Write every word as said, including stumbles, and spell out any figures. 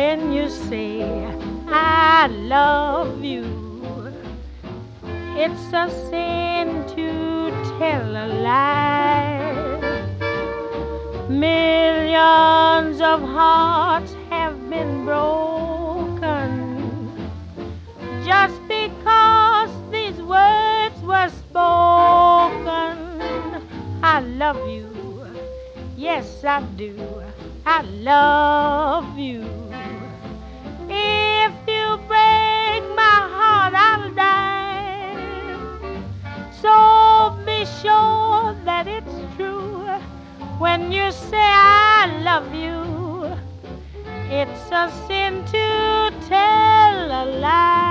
when you say I love you. It's a sin to tell a lie. Millions of hearts have been broken just because these words were spoken. I love you, yes I do, I love you. If you break my heart, I'll die. So be sure that it's true when you say I love you. It's a sin to tell a lie.